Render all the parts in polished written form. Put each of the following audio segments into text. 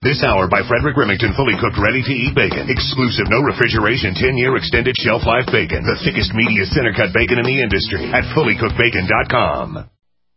This hour by Frederick Remington, fully cooked, ready-to-eat bacon. Exclusive, no refrigeration, 10-year extended shelf life bacon. The thickest, meatiest center-cut bacon in the industry at fullycookedbacon.com.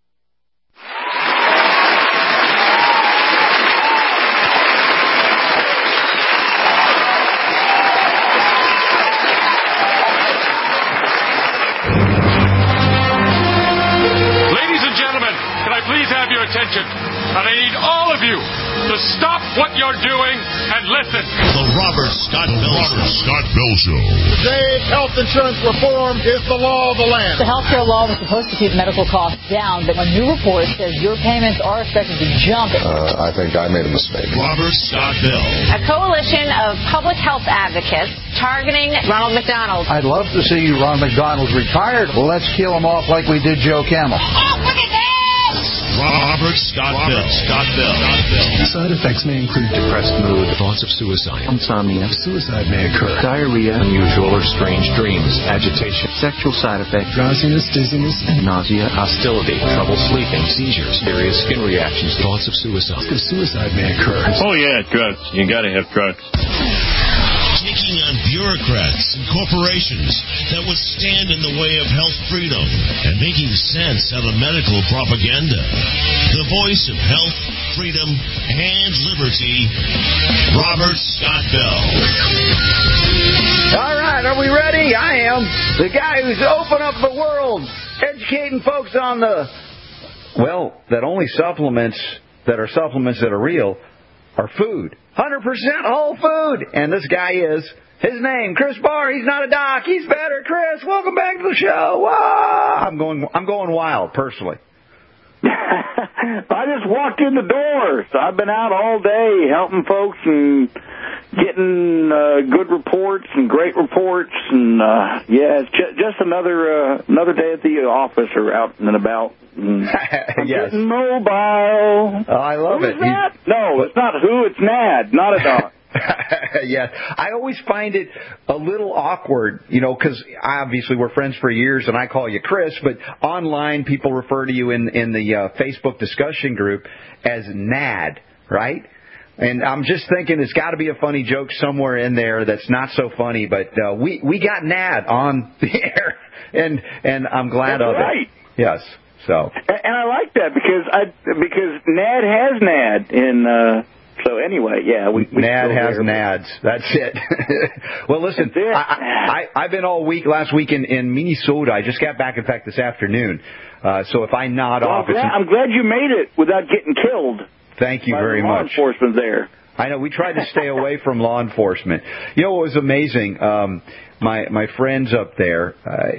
Ladies and gentlemen, can I please have your attention? And I need all of you to stop what you're doing and listen. The Robert Scott Bell Show. Today, health insurance reform is the law of the land. The health care law was supposed to keep medical costs down, but a new report says your payments are expected to jump. I think I made a mistake. Robert Scott Bell. A coalition of public health advocates targeting Ronald McDonald. I'd love to see Ronald McDonald retired. Well, let's kill him off like we did Joe Camel. Oh, look at this! Robert Scott Bell. Side effects may include depressed mood, thoughts of suicide, insomnia, suicide may occur, diarrhea, unusual or strange dreams, agitation, sexual side effects, drowsiness, dizziness, nausea, hostility, trouble sleeping, seizures, serious skin reactions, thoughts of suicide. Suicide may occur. Oh yeah, drugs. You gotta have drugs. Taking on bureaucrats and corporations that would stand in the way of health freedom and making sense out of medical propaganda. The voice of health, freedom, and liberty, Robert Scott Bell. All right, are we ready? I am. The guy who's opened up the world, educating folks on that only supplements that are real are food. 100% whole food. And this guy is, his name, Chris Barr. He's not a doc. He's better. Chris, welcome back to the show. Whoa! I'm going wild, personally. I just walked in the door. So I've been out all day helping folks and getting good reports and great reports. And, it's just another day at the office or out and about. I'm yes. getting mobile. Oh, I love it. That? No, it's not who. It's Nad, not a dog. Yes. I always find it a little awkward, because obviously we're friends for years and I call you Chris, but online people refer to you in the Facebook discussion group as Nad, right? And I'm just thinking there's got to be a funny joke somewhere in there that's not so funny, but we got Nad on the air, and I'm glad that's of right. it. Yes. So. And I like that because Nad has Nad in. So anyway, yeah, we Nad has Nads. That's it. Well, listen, I've been all week, last week in Minnesota. I just got back, in fact, this afternoon. So if I nod off, I'm glad you made it without getting killed. Thank you very much. Law enforcement there. I know, we tried to stay away from law enforcement. You know what was amazing? My friends up there,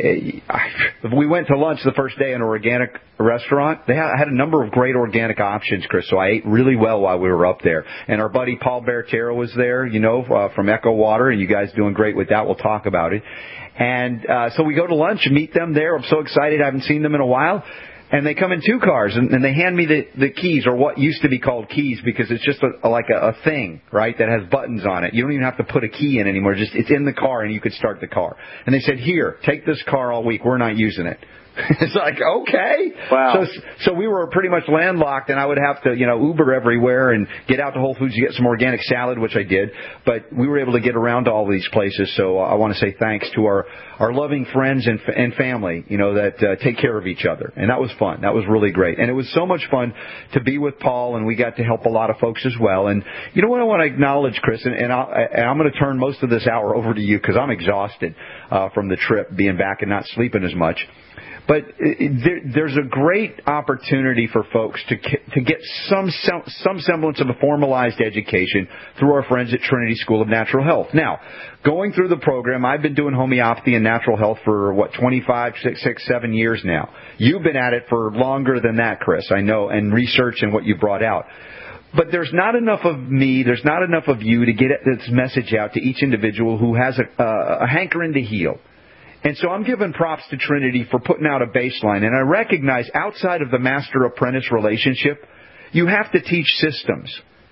we went to lunch the first day in an organic restaurant. They had a number of great organic options, Chris, so I ate really well while we were up there. And our buddy Paul Bertero was there, from Echo Water, and you guys doing great with that. We'll talk about it. And so we go to lunch and meet them there. I'm so excited. I haven't seen them in a while. And they come in two cars, and they hand me the keys, or what used to be called keys, because it's just like a thing, right, that has buttons on it. You don't even have to put a key in anymore. It's in the car, and you could start the car. And they said, here, take this car all week. We're not using it. It's like, okay. Wow. So we were pretty much landlocked, and I would have to, Uber everywhere and get out to Whole Foods to get some organic salad, which I did. But we were able to get around to all these places. So I want to say thanks to our loving friends and family, that take care of each other. And that was fun. That was really great. And it was so much fun to be with Paul, and we got to help a lot of folks as well. And you know what I want to acknowledge, Chris, and I'm going to turn most of this hour over to you because I'm exhausted from the trip, being back and not sleeping as much. But there's a great opportunity for folks to get some semblance of a formalized education through our friends at Trinity School of Natural Health. Now, going through the program, I've been doing homeopathy and natural health for, 25, 7 years now. You've been at it for longer than that, Chris, I know, and research and what you brought out. But there's not enough of me, there's not enough of you to get this message out to each individual who has a hankering to heal. And so I'm giving props to Trinity for putting out a baseline. And I recognize outside of the master-apprentice relationship, you have to teach systems.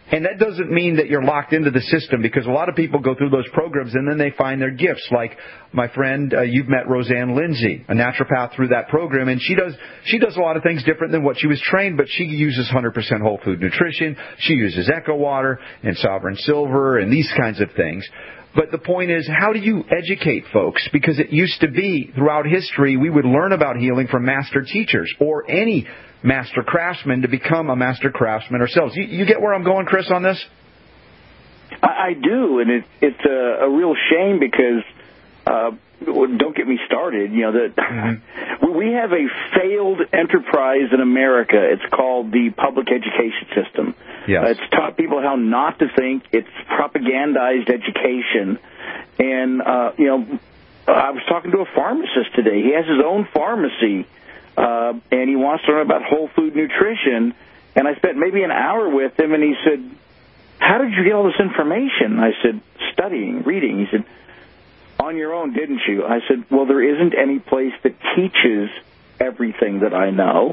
And that doesn't mean that you're locked into the system, because a lot of people go through those programs and then they find their gifts. Like my friend, you've met Roseanne Lindsay, a naturopath through that program, and she does a lot of things different than what she was trained, but she uses 100% whole food nutrition. She uses Echo Water and Sovereign Silver and these kinds of things. But the point is, how do you educate folks? Because it used to be, throughout history, we would learn about healing from master teachers or any master craftsman to become a master craftsman ourselves. You get where I'm going, Chris, on this? I do, and it's a real shame because, don't get me started, we have a failed enterprise in America. It's called the public education system. Yes. It's taught people how not to think. It's propagandized education. And, I was talking to a pharmacist today. He has his own pharmacy. And he wants to learn about whole food nutrition. And I spent maybe an hour with him, and he said, "How did you get all this information?" I said, "Studying, reading." He said, "On your own, didn't you?" I said, "Well, there isn't any place that teaches everything that I know.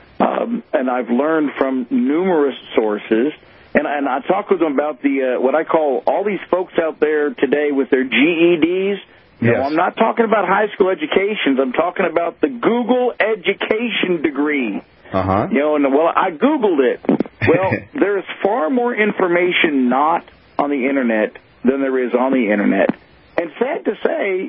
And I've learned from numerous sources." And I talked with him about the what I call all these folks out there today with their GEDs. Yes. No, I'm not talking about high school educations. I'm talking about the Google education degree. Uh-huh. I Googled it. Well, there's far more information not on the Internet than there is on the Internet. And sad to say,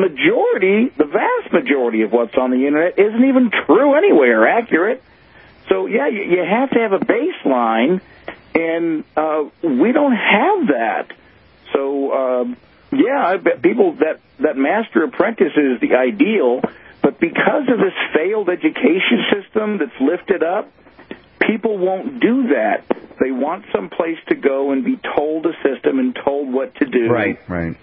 the vast majority of what's on the Internet isn't even true anyway or accurate. So, yeah, you have to have a baseline, and we don't have that. So, I bet people that master apprentice is the ideal, but because of this failed education system that's lifted up, people won't do that. They want some place to go and be told a system and told what to do. Right.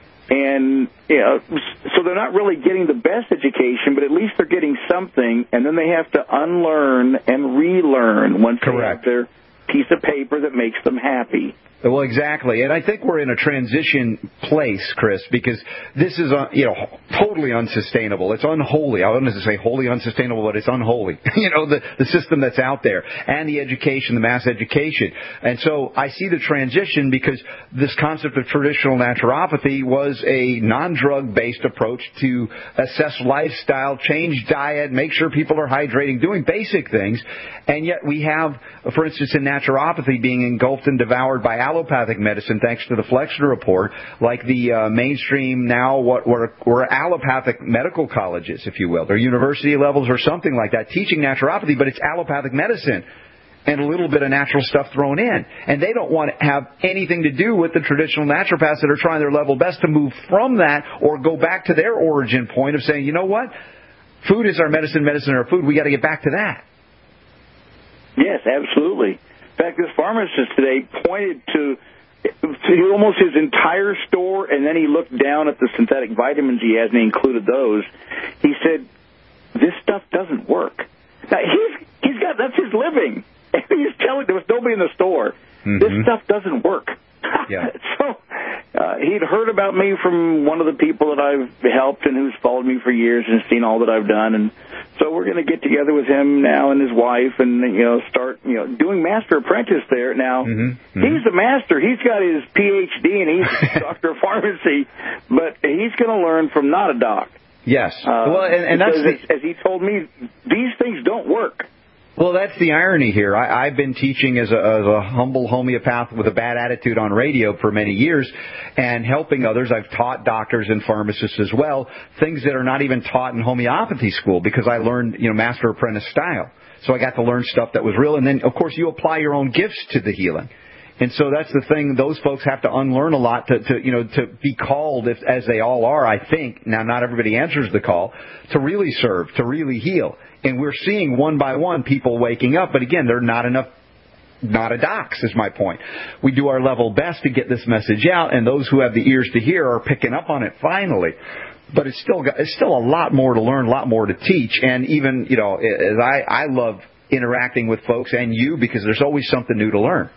And, so they're not really getting the best education, but at least they're getting something, and then they have to unlearn and relearn once they have their piece of paper that makes them happy. Well, exactly. And I think we're in a transition place, Chris, because this is, totally unsustainable. It's unholy. I wouldn't say wholly unsustainable, but it's unholy. The system that's out there and the education, the mass education. And so I see the transition because this concept of traditional naturopathy was a non-drug based approach to assess lifestyle, change diet, make sure people are hydrating, doing basic things. And yet we have, for instance, in naturopathy being engulfed and devoured by allopathic medicine, thanks to the Flexner report, like the mainstream now, what were allopathic medical colleges, if you will. They're university levels or something like that, teaching naturopathy, but it's allopathic medicine and a little bit of natural stuff thrown in. And they don't want to have anything to do with the traditional naturopaths that are trying their level best to move from that or go back to their origin point of saying, you know what, food is our medicine, medicine is our food. We got to get back to that. Yes, absolutely. In fact, this pharmacist today pointed to almost his entire store, and then he looked down at the synthetic vitamins he has, and he included those. He said, "This stuff doesn't work." Now, that's his living. He's telling there was nobody in the store. Mm-hmm. This stuff doesn't work. Yeah. So he'd heard about me from one of the people that I've helped and who's followed me for years and seen all that I've done, and so we're going to get together with him now and his wife and start doing master apprentice there. Now he's the master; he's got his PhD and he's a doctor of pharmacy, but he's going to learn from not a doc. Yes, well, and that's as he told me, these things don't work. Well, that's the irony here. I've been teaching as a humble homeopath with a bad attitude on radio for many years and helping others. I've taught doctors and pharmacists as well, things that are not even taught in homeopathy school because I learned, master apprentice style. So I got to learn stuff that was real. And then, of course, you apply your own gifts to the healing. And so that's the thing. Those folks have to unlearn a lot to be called, as they all are, I think. Now, not everybody answers the call, to really serve, to really heal. And we're seeing one by one people waking up. But again, there are not enough docs, is my point. We do our level best to get this message out, and those who have the ears to hear are picking up on it finally. But it's still a lot more to learn, a lot more to teach. And even, as I love interacting with folks and you, because there's always something new to learn.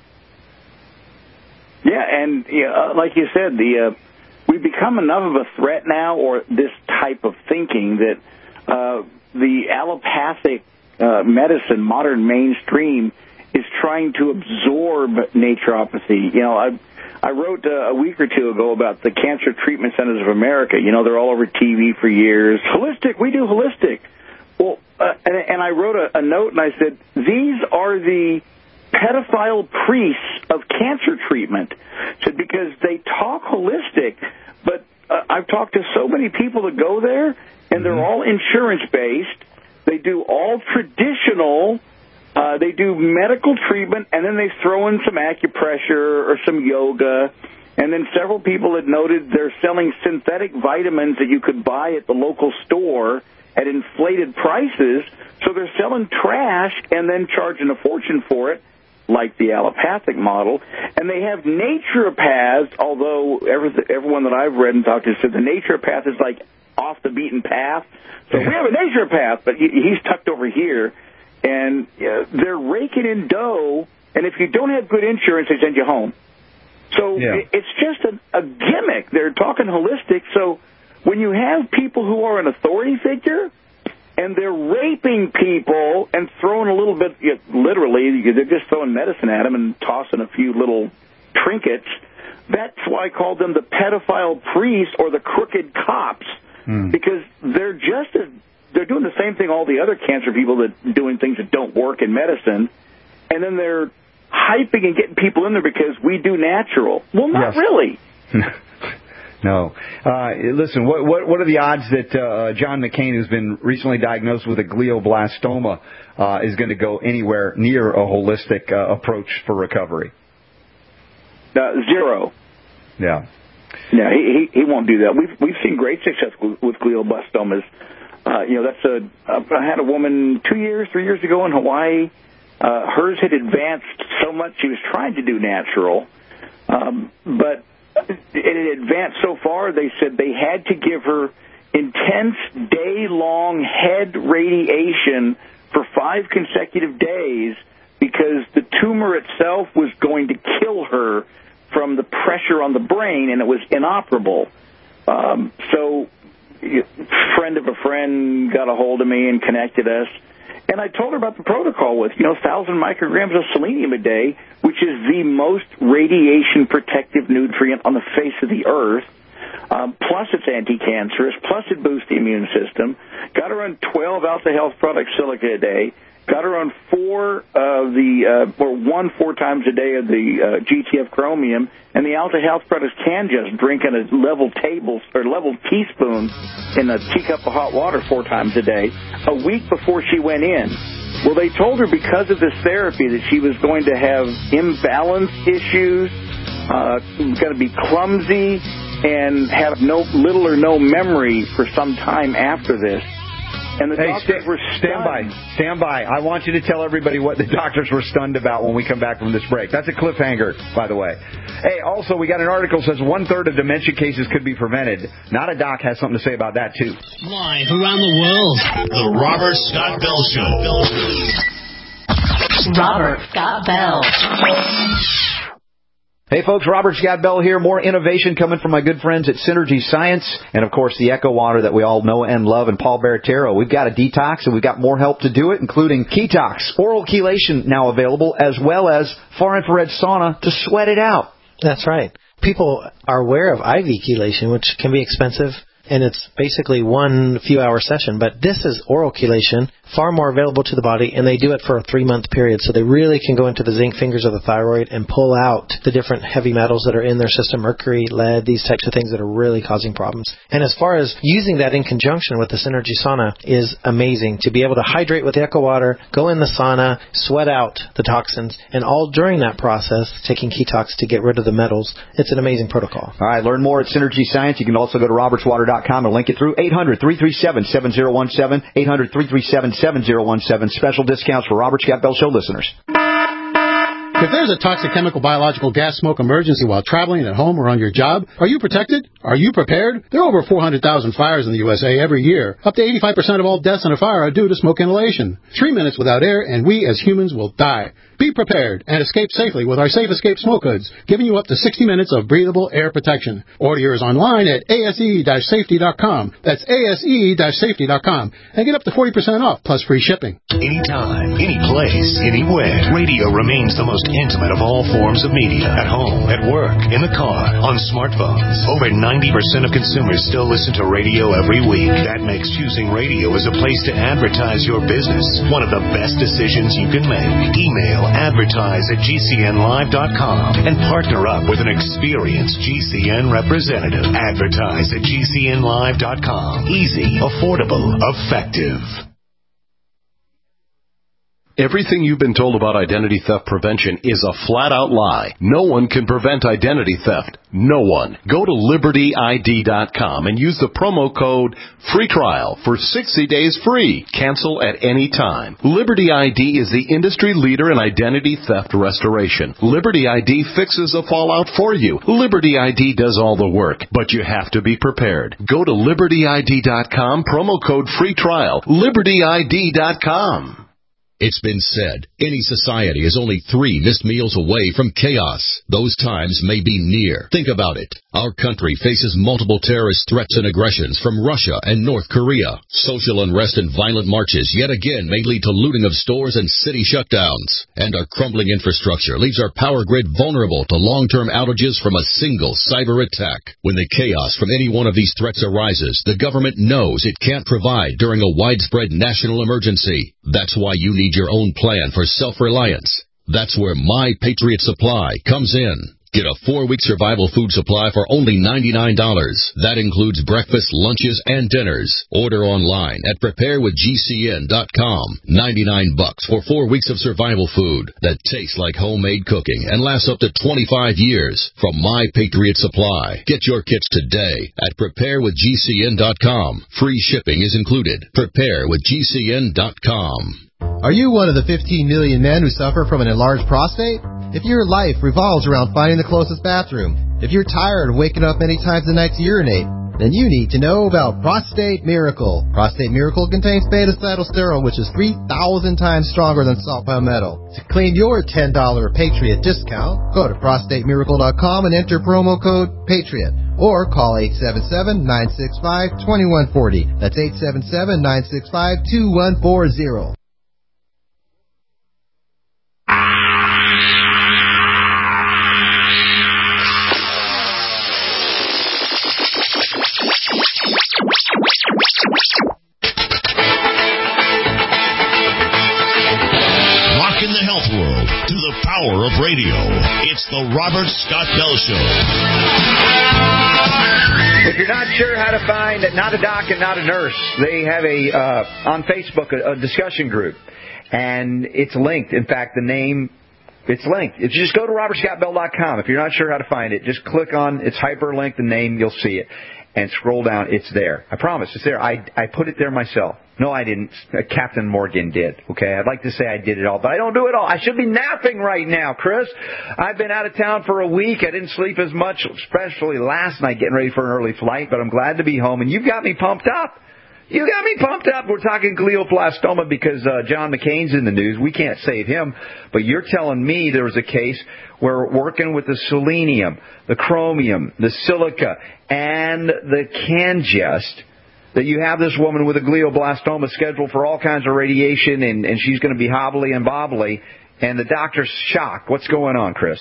Yeah, and like you said, we've become enough of a threat now, or this type of thinking, that the allopathic medicine, modern mainstream, is trying to absorb naturopathy. You know, I wrote a week or two ago about the Cancer Treatment Centers of America. You know, they're all over TV for years. Holistic, we do holistic. Well, and I wrote a note and I said, these are the pedophile priests of cancer treatment. I said, because they talk holistic, but I've talked to so many people that go there, and they're all insurance-based. They do all traditional. They do medical treatment, and then they throw in some acupressure or some yoga. And then several people had noted they're selling synthetic vitamins that you could buy at the local store at inflated prices. So they're selling trash and then charging a fortune for it, like the allopathic model. And they have naturopaths, although everyone that I've read and talked to said the naturopath is like off the beaten path. So we have a naturopath, but he's tucked over here. And they're raking in dough, and if you don't have good insurance, they send you home. So it's just a gimmick. They're talking holistic. So when you have people who are an authority figure, and they're raping people and throwing a little bit, literally, they're just throwing medicine at them and tossing a few little trinkets, that's why I called them the pedophile priests or the crooked cops, because they're just as... They're doing the same thing all the other cancer people that doing things that don't work in medicine, and then they're hyping and getting people in there because we do natural. Well, not really. No. Listen, what are the odds that John McCain, who's been recently diagnosed with a glioblastoma, is going to go anywhere near a holistic approach for recovery? 0. Yeah. Yeah, he won't do that. We've seen great success with glioblastomas. I had a woman 3 years ago in Hawaii. Hers had advanced so much she was trying to do natural, but it had advanced so far they said they had to give her intense day-long head radiation for 5 consecutive days because the tumor itself was going to kill her from the pressure on the brain, and it was inoperable. So friend of a friend got a hold of me and connected us, and I told her about the protocol with 1,000 micrograms of selenium a day, which is the most radiation protective nutrient on the face of the earth. Plus it's anti-cancerous, plus it boosts the immune system. Got her on 12 Alta Health Product Silica a day. Got her on 4 times a day of the GTF Chromium, and the Alta Health products can just drink in a level teaspoon in a teacup of hot water 4 times a day, a week before she went in. Well, they told her because of this therapy that she was going to have imbalance issues, going to be clumsy, and have little or no memory for some time after this. And the doctors were stunned. Stand by. I want you to tell everybody what the doctors were stunned about when we come back from this break. That's a cliffhanger, by the way. Hey, also, we got an article that says 1/3 of dementia cases could be prevented. Not a doc has something to say about that, too. Live around the world, the Robert Scott Bell Show. Robert Scott Bell. Hey folks, Robert Scott Bell here. More innovation coming from my good friends at Synergy Science, and of course the Echo Water that we all know and love, and Paul Baratero. We've got a detox, and we've got more help to do it, including Ketox, oral chelation now available, as well as far infrared sauna to sweat it out. That's right. People are aware of IV chelation, which can be expensive, and it's basically 1 few-hour session. But this is oral chelation, far more available to the body, and they do it for a 3-month period. So they really can go into the zinc fingers of the thyroid and pull out the different heavy metals that are in their system, mercury, lead, these types of things that are really causing problems. And as far as using that in conjunction with the Synergy sauna is amazing. To be able to hydrate with the Echo Water, go in the sauna, sweat out the toxins, and all during that process, taking Ketox to get rid of the metals. It's an amazing protocol. All right, learn more at Synergy Science. You can also go to robertswater.com and link it through 800-337-7017, 800-337-7017. Special discounts for Robert Scott Bell Show listeners. If there's a toxic chemical, biological, gas, smoke emergency while traveling at home or on your job, are you protected? Are you prepared? There are over 400,000 fires in the USA every year. Up to 85% of all deaths in a fire are due to smoke inhalation. 3 minutes without air, and we as humans will die. Be prepared and escape safely with our Safe Escape smoke hoods, giving you up to 60 minutes of breathable air protection. Order yours online at ase-safety.com. That's ase-safety.com. And get up to 40% off plus free shipping. Anytime, any place, anywhere. Radio remains the most intimate of all forms of media. At home, at work, in the car, on smartphones. Over 90% of consumers still listen to radio every week. That makes choosing radio as a place to advertise your business one of the best decisions you can make. Email advertise@gcnlive.com and partner up with an experienced GCN representative. Advertise at gcnlive.com. Easy, affordable, effective. Everything you've been told about identity theft prevention is a flat-out lie. No one can prevent identity theft. No one. Go to LibertyID.com and use the promo code FREETRIAL for 60 days free. Cancel at any time. Liberty ID is the industry leader in identity theft restoration. Liberty ID fixes the fallout for you. Liberty ID does all the work, but you have to be prepared. Go to LibertyID.com, promo code FREETRIAL. LibertyID.com. It's been said, any society is only 3 missed meals away from chaos. Those times may be near. Think about it. Our country faces multiple terrorist threats and aggressions from Russia and North Korea. Social unrest and violent marches yet again may lead to looting of stores and city shutdowns. And our crumbling infrastructure leaves our power grid vulnerable to long-term outages from a single cyber attack. When the chaos from any one of these threats arises, the government knows it can't provide during a widespread national emergency. That's why you need your own plan for self-reliance. That's where My Patriot Supply comes in. Get a 4-week survival food supply for only $99. That includes breakfast, lunches, and dinners. Order online at preparewithgcn.com. $99 for 4 weeks of survival food that tastes like homemade cooking and lasts up to 25 years from My Patriot Supply. Get your kits today at preparewithgcn.com. Free shipping is included. Preparewithgcn.com. Are you one of the 15 million men who suffer from an enlarged prostate? If your life revolves around finding the closest bathroom, if you're tired of waking up many times a night to urinate, then you need to know about Prostate Miracle. Prostate Miracle contains beta-cytosterol, which is 3,000 times stronger than salt palmetto. To claim your $10 Patriot discount, go to prostatemiracle.com and enter promo code PATRIOT. Or call 877-965-2140. That's 877-965-2140. Rocking the health world through the power of radio. It's the Robert Scott Bell Show. If you're not sure how to find Not a Doc and Not a Nurse, they have on Facebook a discussion group, and it's linked. In fact, the name, it's linked. It's just go to robertscottbell.com. If you're not sure how to find it, just click on, it's hyperlinked, the name, you'll see it. And scroll down, it's there. I promise, it's there. I put it there myself. No, I didn't. Captain Morgan did. Okay, I'd like to say I did it all, but I don't do it all. I should be napping right now, Chris. I've been out of town for a week. I didn't sleep as much, especially last night getting ready for an early flight, but I'm glad to be home. And you've got me pumped up. You got me pumped up. We're talking glioblastoma because John McCain's in the news. We can't save him. But you're telling me there was a case where working with the selenium, the chromium, the silica, and the Cangest, that you have this woman with a glioblastoma scheduled for all kinds of radiation, and she's going to be hobbly and bobbly, and the doctor's shocked. What's going on, Chris?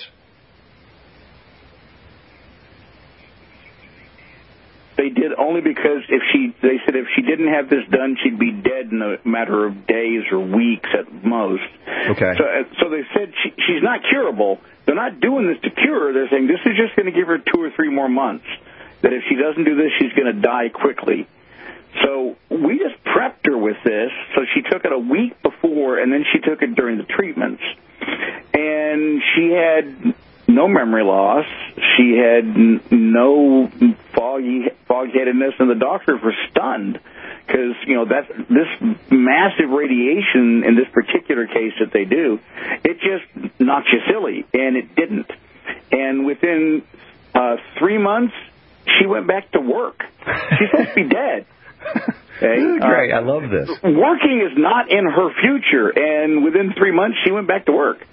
They did only because they said if she didn't have this done, she'd be dead in a matter of days or weeks at most. Okay. So they said she's not curable. They're not doing this to cure her. They're saying this is just going to give her 2 or 3 more months. That if she doesn't do this, she's going to die quickly. So we just prepped her with this. So she took it a week before, and then she took it during the treatments. And she had no memory loss. She had no fogheadedness, and the doctors were stunned because, this massive radiation in this particular case that they do, it just knocks you silly, and it didn't. And within 3 months, she went back to work. She's supposed to be dead. Okay? Great, I love this. Working is not in her future, and within 3 months, she went back to work.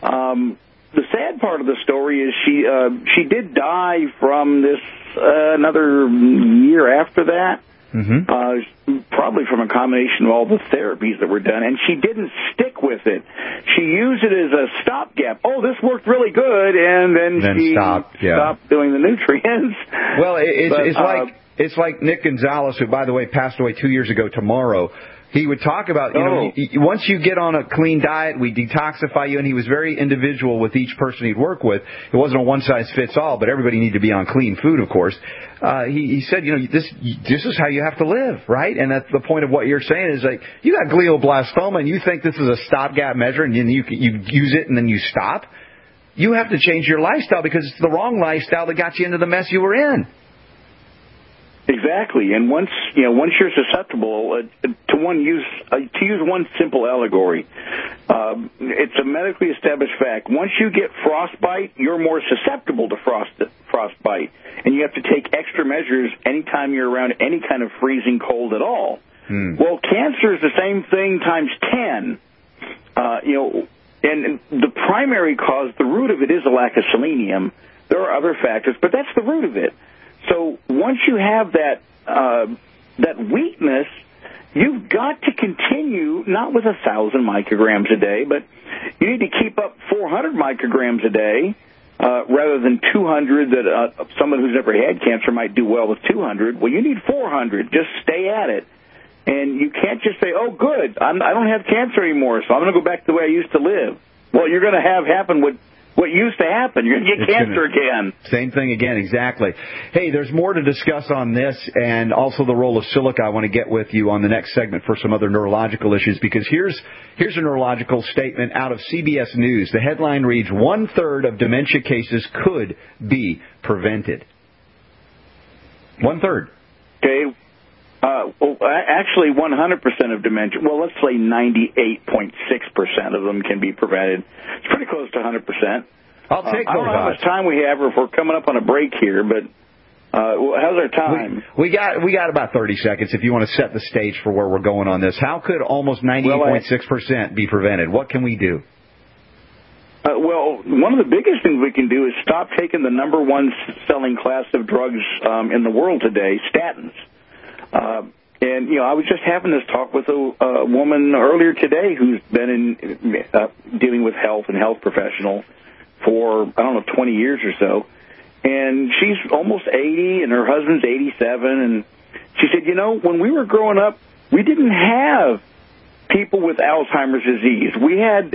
The sad part of the story is she did die from this another year after that. Probably from a combination of all the therapies that were done, and she didn't stick with it. She used it as a stopgap. Oh, this worked really good, and then she stopped doing the nutrients. Well, it's like Nick Gonzalez, who, by the way, passed away 2 years ago tomorrow. He would talk about, once you get on a clean diet, we detoxify you, and he was very individual with each person he'd work with. It wasn't a one-size-fits-all, but everybody needed to be on clean food, of course. He said, this is how you have to live, right? And that's the point of what you're saying is, like, you got glioblastoma, and you think this is a stopgap measure, and you use it, and then you stop. You have to change your lifestyle because it's the wrong lifestyle that got you into the mess you were in. Exactly, and once you're susceptible to use one simple allegory, it's a medically established fact. Once you get frostbite, you're more susceptible to frostbite, and you have to take extra measures anytime you're around any kind of freezing cold at all. Well, cancer is the same thing times 10. And the primary cause, the root of it is a lack of selenium. There are other factors, but that's the root of it. So once you have that weakness, you've got to continue, not with 1,000 micrograms a day, but you need to keep up 400 micrograms a day rather than 200 that someone who's never had cancer might do well with 200. Well, you need 400. Just stay at it. And you can't just say, oh, good, I don't have cancer anymore, so I'm going to go back to the way I used to live. Well, you're going to have happen what used to happen. You're going to get cancer again. Same thing again, exactly. Hey, there's more to discuss on this and also the role of silica. I want to get with you on the next segment for some other neurological issues, because here's a neurological statement out of CBS News. The headline reads, 1/3 of dementia cases could be prevented. 1/3. Okay. Actually, 100% of dementia, well, let's say 98.6% of them can be prevented. It's pretty close to 100%. I'll take those odds. I don't know how much time we have or if we're coming up on a break here, but how's our time? We got about 30 seconds if you want to set the stage for where we're going on this. How could almost 98.6% be prevented? What can we do? Well, one of the biggest things we can do is stop taking the number one selling class of drugs in the world today, statins. And, I was just having this talk with a woman earlier today who's been dealing with health and health professional for, 20 years or so. And she's almost 80 and her husband's 87. And she said, when we were growing up, we didn't have people with Alzheimer's disease. We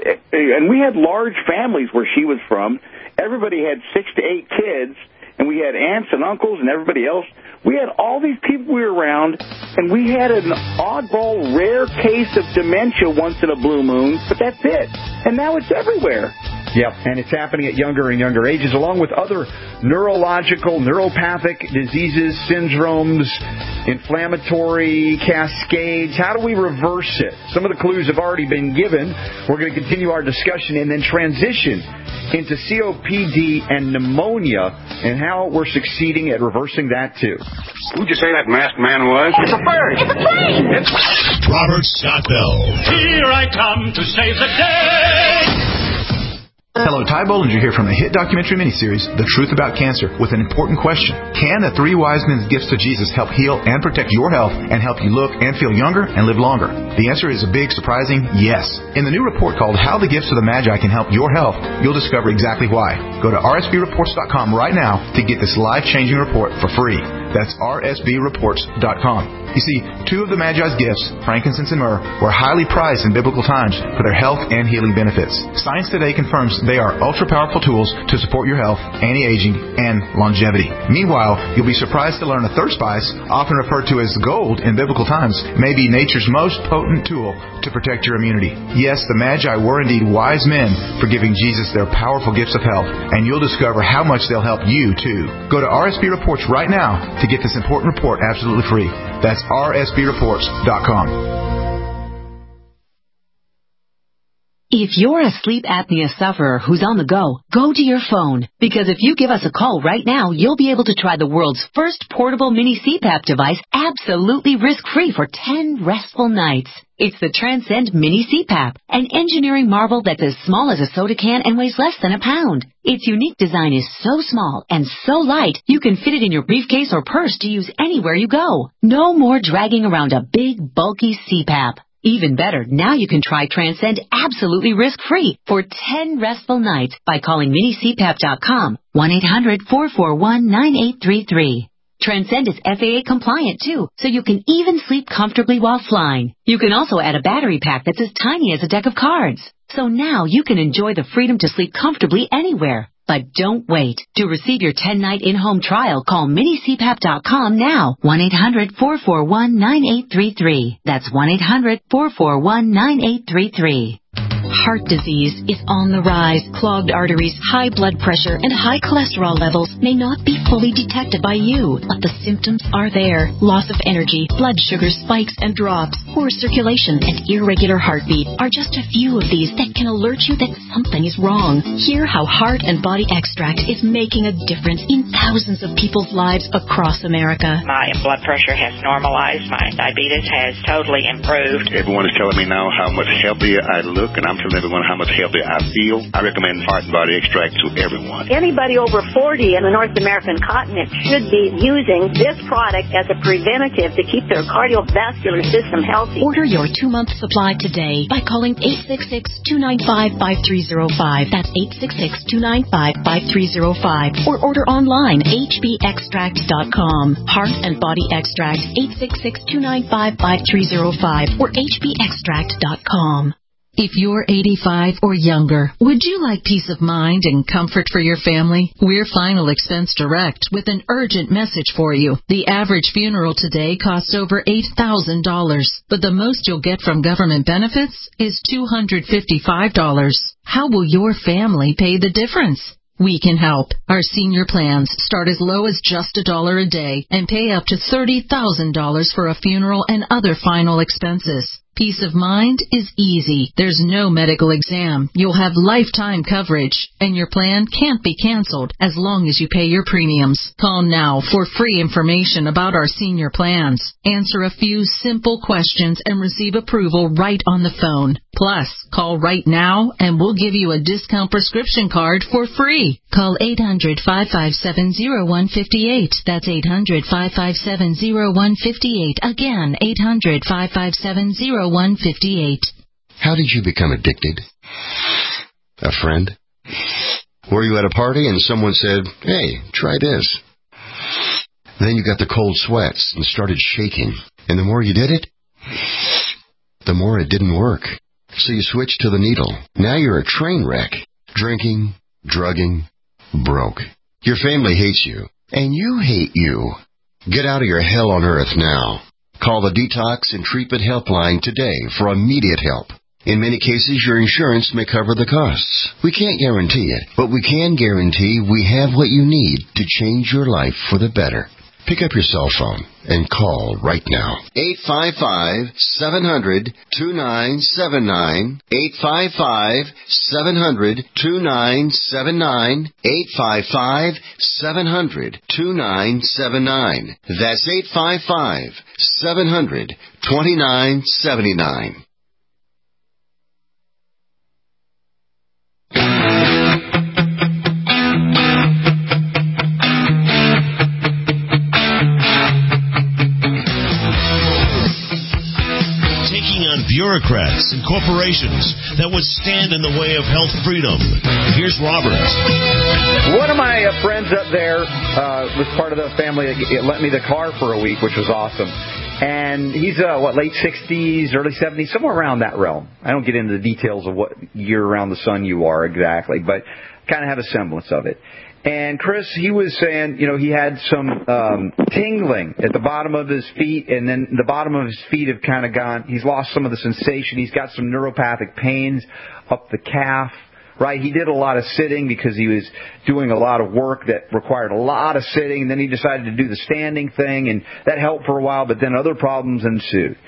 had large families where she was from. Everybody had 6 to 8 kids, and we had aunts and uncles and everybody else. We had all these people we were around, and we had an oddball, rare case of dementia once in a blue moon, but that's it. And now it's everywhere. Yep, and it's happening at younger and younger ages, along with other neurological, neuropathic diseases, syndromes, inflammatory cascades. How do we reverse it? Some of the clues have already been given. We're going to continue our discussion and then transition into COPD and pneumonia and how we're succeeding at reversing that, too. Who'd you say that masked man was? It's a bird! It's a plane! It's Robert Scott Bell. Here I come to save the day! Hello, Ty Bollinger here from the hit documentary miniseries, The Truth About Cancer, with an important question. Can the 3 wise men's gifts to Jesus help heal and protect your health and help you look and feel younger and live longer? The answer is a big, surprising yes. In the new report called How the Gifts of the Magi Can Help Your Health, you'll discover exactly why. Go to rsbreports.com right now to get this life-changing report for free. That's rsbreports.com. You see, 2 of the Magi's gifts, frankincense and myrrh, were highly prized in biblical times for their health and healing benefits. Science today confirms they are ultra-powerful tools to support your health, anti-aging, and longevity. Meanwhile, you'll be surprised to learn a third spice, often referred to as gold in biblical times, may be nature's most potent tool to protect your immunity. Yes, the Magi were indeed wise men for giving Jesus their powerful gifts of health, and you'll discover how much they'll help you, too. Go to RSB Reports right now to get this important report absolutely free. That's rsbreports.com. If you're a sleep apnea sufferer who's on the go, go to your phone. Because if you give us a call right now, you'll be able to try the world's first portable mini CPAP device absolutely risk-free for 10 restful nights. It's the Transcend Mini CPAP, an engineering marvel that's as small as a soda can and weighs less than a pound. Its unique design is so small and so light, you can fit it in your briefcase or purse to use anywhere you go. No more dragging around a big, bulky CPAP. Even better, now you can try Transcend absolutely risk-free for 10 restful nights by calling minicpap.com, 1-800-441-9833. Transcend is FAA compliant too, so you can even sleep comfortably while flying. You can also add a battery pack that's as tiny as a deck of cards. So now you can enjoy the freedom to sleep comfortably anywhere. But don't wait. To receive your 10-night in-home trial, call minicpap.com now, 1-800-441-9833. That's 1-800-441-9833. Heart disease is on the rise. Clogged arteries, high blood pressure, and high cholesterol levels may not be fully detected by you, but the symptoms are there. Loss of energy, blood sugar spikes and drops, poor circulation, and irregular heartbeat are just a few of these that can alert you that something is wrong. Hear how Heart and Body Extract is making a difference in thousands of people's lives across America. My blood pressure has normalized. My diabetes has totally improved. Everyone is telling me now how much healthier I look, and I'm telling everyone how much healthier I feel. I recommend Heart and Body Extract to everyone. Anybody over 40 in the North American continent should be using this product as a preventative to keep their cardiovascular system healthy. Order your 2-month supply today by calling 866-295-5305. That's 866-295-5305. Or order online, hbextract.com. Heart and Body Extract, 866-295-5305 or hbextract.com. If you're 85 or younger, would you like peace of mind and comfort for your family? We're Final Expense Direct with an urgent message for you. The average funeral today costs over $8,000, but the most you'll get from government benefits is $255. How will your family pay the difference? We can help. Our senior plans start as low as just $1 a day and pay up to $30,000 for a funeral and other final expenses. Peace of mind is easy. There's no medical exam. You'll have lifetime coverage, and your plan can't be canceled as long as you pay your premiums. Call now for free information about our senior plans. Answer a few simple questions and receive approval right on the phone. Plus, call right now and we'll give you a discount prescription card for free. Call 800-557-0158. That's 800-557-0158. Again, 800-557-0158. How did you become addicted? A friend? Were you at a party and someone said, "Hey, try this"? Then you got the cold sweats and started shaking. And the more you did it, the more it didn't work. So you switched to the needle. Now you're a train wreck. Drinking, drugging, broke. Your family hates you. And you hate you. Get out of your hell on earth now. Call the Detox and Treatment Helpline today for immediate help. In many cases, your insurance may cover the costs. We can't guarantee it, but we can guarantee we have what you need to change your life for the better. Pick up your cell phone and call right now. 855-700-2979. 855-700-2979. 855-700-2979. That's 855-700-2979. Bureaucrats and corporations that would stand in the way of health freedom. Here's Robert. One of my friends up there was part of the family that lent me the car for a week, which was awesome. And he's, late 60s, early 70s, somewhere around that realm. I don't get into the details of what year around the sun you are exactly, but kind of have a semblance of it. And Chris, he was saying, he had some tingling at the bottom of his feet, and then the bottom of his feet have kind of gone. He's lost some of the sensation. He's got some neuropathic pains up the calf, right? He did a lot of sitting because he was doing a lot of work that required a lot of sitting, and then he decided to do the standing thing, and that helped for a while, but then other problems ensued.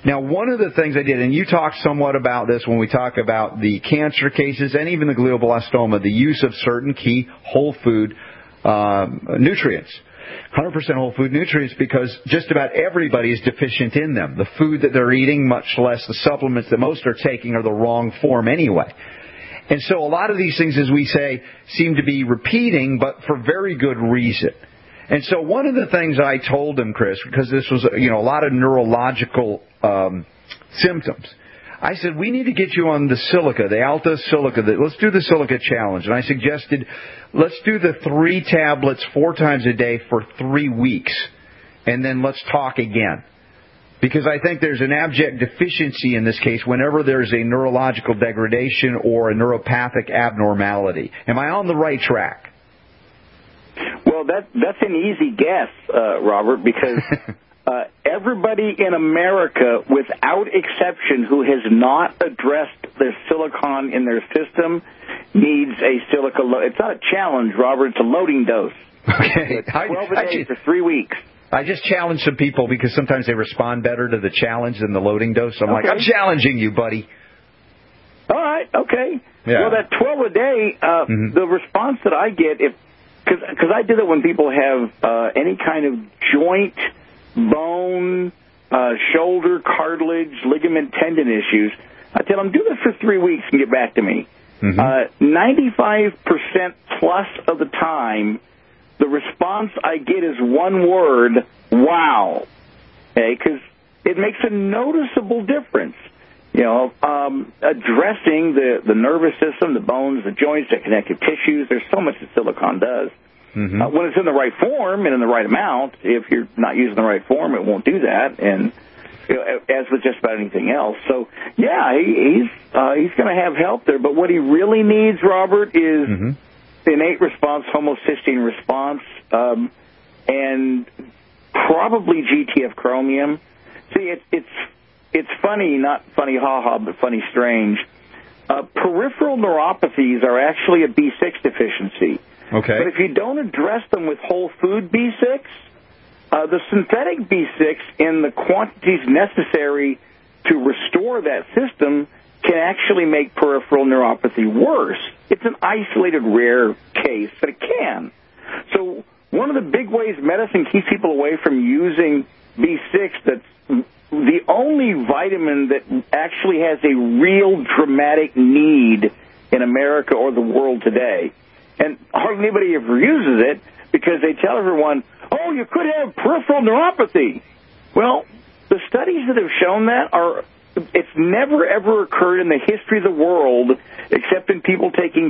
Now, one of the things I did, and you talked somewhat about this when we talk about the cancer cases and even the glioblastoma, the use of certain key whole food nutrients. 100% whole food nutrients, because just about everybody is deficient in them. The food that they're eating, much less the supplements that most are taking, are the wrong form anyway. And so a lot of these things, as we say, seem to be repeating, but for very good reason. And so one of the things I told him, Chris, because this was, a lot of neurological symptoms, I said, we need to get you on the silica, the Alta Silica. Let's do the silica challenge. And I suggested, let's do the 3 tablets 4 times a day for 3 weeks, and then let's talk again. Because I think there's an abject deficiency in this case whenever there's a neurological degradation or a neuropathic abnormality. Am I on the right track? Well, that's an easy guess, Robert, because everybody in America, without exception, who has not addressed the silicon in their system needs a silica load. It's not a challenge, Robert. It's a loading dose. Okay. 12 a day for 3 weeks. I just challenge some people because sometimes they respond better to the challenge than the loading dose. I'm like, I'm challenging you, buddy. All right. Okay. Yeah. Well, that 12 a day, the response that I get, because I did it when people have any kind of joint, bone, shoulder, cartilage, ligament, tendon issues, I tell them, do this for 3 weeks and get back to me. 95% plus of the time, the response I get is one word, wow. Okay, because it makes a noticeable difference. Addressing the nervous system, the bones, the joints, the connective tissues, there's so much that silicon does. When it's in the right form and in the right amount, if you're not using the right form, it won't do that. And as with just about anything else. So, yeah, he's going to have help there. But what he really needs, Robert, is innate response, homocysteine response, and probably GTF chromium. See, it's funny, not funny ha-ha, but funny strange. Peripheral neuropathies are actually a B6 deficiency. Okay. But if you don't address them with whole food B6, the synthetic B6 in the quantities necessary to restore that system can actually make peripheral neuropathy worse. It's an isolated, rare case, but it can. So one of the big ways medicine keeps people away from using B6, that's the only vitamin that actually has a real dramatic need in America or the world today. And hardly anybody ever uses it because they tell everyone, oh, you could have peripheral neuropathy. Well, the studies that have shown that it's never, ever occurred in the history of the world except in people taking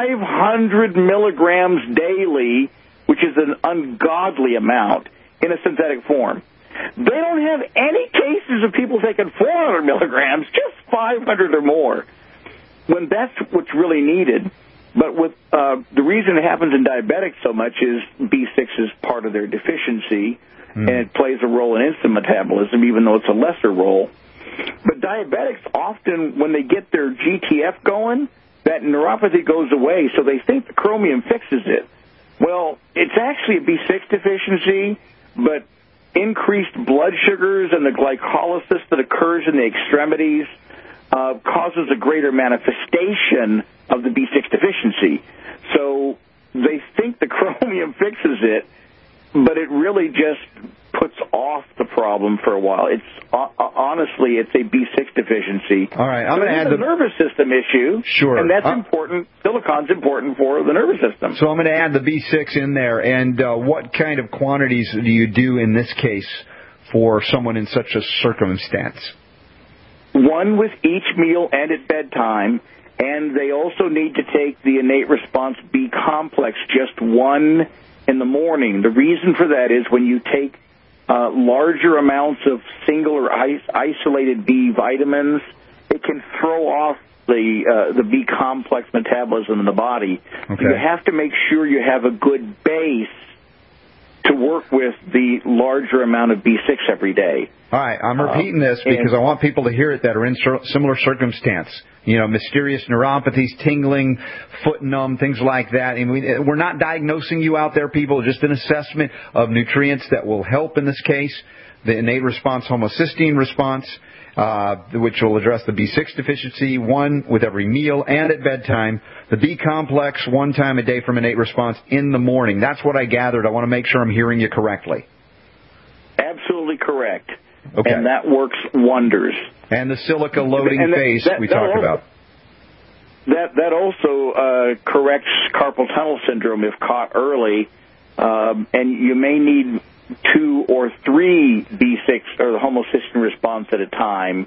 500 milligrams daily, which is an ungodly amount, in a synthetic form. They don't have any cases of people taking 400 milligrams, just 500 or more, when that's what's really needed. But with the reason it happens in diabetics so much is B6 is part of their deficiency, and it plays a role in insulin metabolism, even though it's a lesser role. But diabetics often, when they get their GTF going, that neuropathy goes away, so they think the chromium fixes it. Well, it's actually a B6 deficiency, but increased blood sugars and the glycolysis that occurs in the extremities causes a greater manifestation of the B6 deficiency. So they think the chromium fixes it, but it really just puts off the problem for a while. It's honestly, it's a B6 deficiency. All right, I'm going to add the nervous system issue. Sure, and that's important. Silicon's important for the nervous system. So I'm going to add the B6 in there. And what kind of quantities do you do in this case for someone in such a circumstance? 1 with each meal and at bedtime, and they also need to take the innate response B complex, just 1 in the morning. The reason for that is when you take larger amounts of single or isolated B vitamins, it can throw off the B complex metabolism in the body. Okay. So you have to make sure you have a good base to work with the larger amount of B6 every day. All right, I'm repeating this because I want people to hear it that are in similar circumstance. Mysterious neuropathies, tingling, foot numb, things like that. And we're not diagnosing you out there, people, just an assessment of nutrients that will help in this case. The innate response homocysteine response, which will address the B6 deficiency, 1 with every meal and at bedtime. The B complex, 1 time a day from innate response in the morning. That's what I gathered. I want to make sure I'm hearing you correctly. Absolutely correct. Okay. And that works wonders. And the silica loading phase we talked about. That also corrects carpal tunnel syndrome if caught early, and you may need 2 or 3 B6 or the homocysteine response at a time.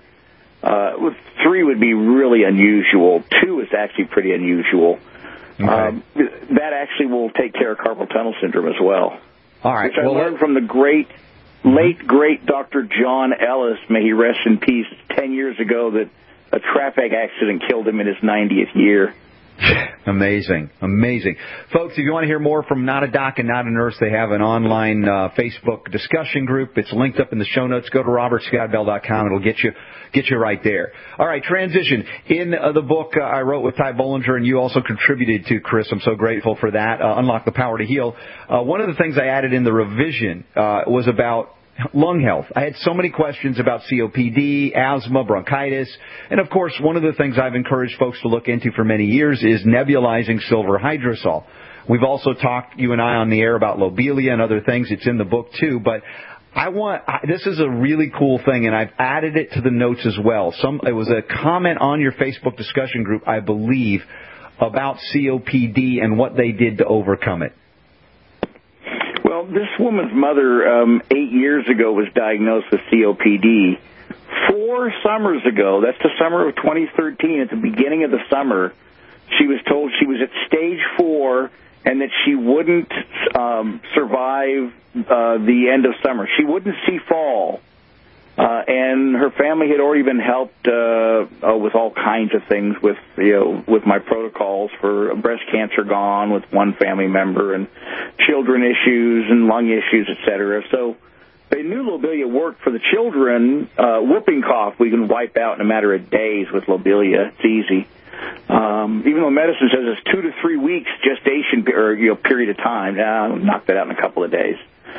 3 would be really unusual. 2 is actually pretty unusual. Okay. That actually will take care of carpal tunnel syndrome as well. All right. Which I learned from the late great Dr. John Ellis, may he rest in peace, 10 years ago that a traffic accident killed him in his 90th year. Amazing. Folks, if you want to hear more from Not a Doc and Not a Nurse, they have an online Facebook discussion group. It's linked up in the show notes. Go to robertscottbell.com. It'll get you right there. All right, transition. In the book I wrote with Ty Bollinger, and you also contributed to, Chris, I'm so grateful for that, Unlock the Power to Heal. One of the things I added in the revision was about lung health. I had so many questions about COPD, asthma, bronchitis, and of course, one of the things I've encouraged folks to look into for many years is nebulizing silver hydrosol. We've also talked, you and I, on the air about lobelia and other things. It's in the book too, but this is a really cool thing, and I've added it to the notes as well. It was a comment on your Facebook discussion group, I believe, about COPD and what they did to overcome it. Well, this woman's mother, 8 years ago, was diagnosed with COPD. 4 summers ago, that's the summer of 2013, at the beginning of the summer, she was told she was at stage 4 and that she wouldn't survive the end of summer. She wouldn't see fall. And her family had already been helped with all kinds of things, with my protocols for breast cancer gone with one family member, and children issues and lung issues, etc. So they knew lobelia worked for the children. Whooping cough we can wipe out in a matter of days with lobelia. It's easy. Even though medicine says it's 2 to 3 weeks gestation period of time, knock that out in a couple of days.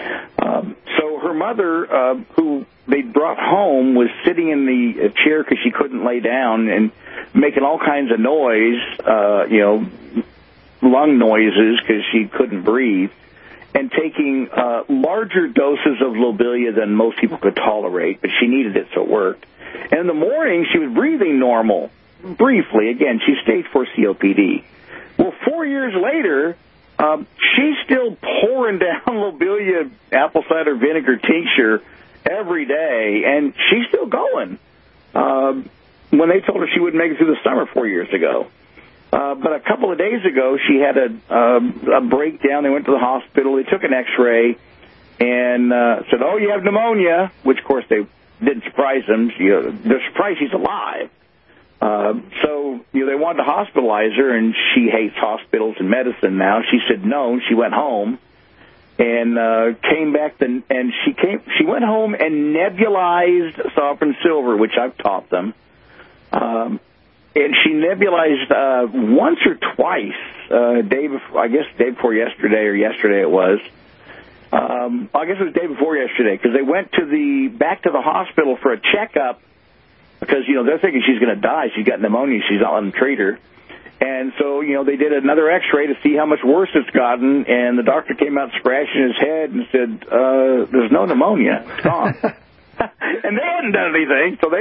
So her mother, who they brought home, was sitting in the chair because she couldn't lay down and making all kinds of noise, lung noises because she couldn't breathe, and taking larger doses of lobelia than most people could tolerate, but she needed it, so it worked. And in the morning, she was breathing normal, briefly. Again, she's stage 4 COPD. Well, 4 years later, she's still pouring down lobelia apple cider vinegar tincture every day, and she's still going. When they told her she wouldn't make it through the summer 4 years ago. But a couple of days ago, she had a breakdown. They went to the hospital. They took an X-ray and said, "Oh, you have pneumonia," which, of course, they didn't surprise them. They're surprised she's alive. So they wanted to hospitalize her, and she hates hospitals and medicine now. She said no. She went home and came back, and she went home and nebulized Sovereign Silver, which I've taught them. And she nebulized once or twice, day before yesterday, or yesterday it was. I guess it was the day before yesterday, because they went back to the hospital for a checkup, because, they're thinking she's going to die. She's got pneumonia. She's not letting them treat her. And so, they did another X-ray to see how much worse it's gotten, and the doctor came out scratching his head and said, there's no pneumonia. It's gone. And they hadn't done anything. So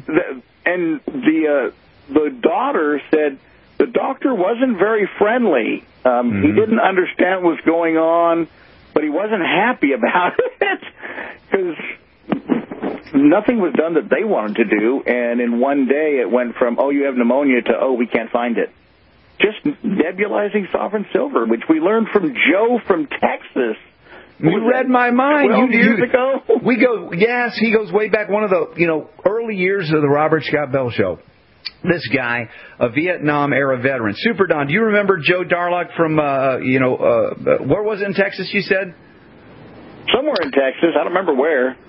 the daughter said the doctor wasn't very friendly. He didn't understand what was going on, but he wasn't happy about it because nothing was done that they wanted to do. And in one day it went from, "Oh, you have pneumonia," to, "Oh, we can't find it." Just nebulizing Sovereign Silver, which we learned from Joe from Texas. You read my mind. 12 years ago? Yes, he goes way back, one of the, early years of the Robert Scott Bell Show. This guy, a Vietnam-era veteran. Super Don, do you remember Joe Darlock from, where was it in Texas, you said? Somewhere in Texas. I don't remember where.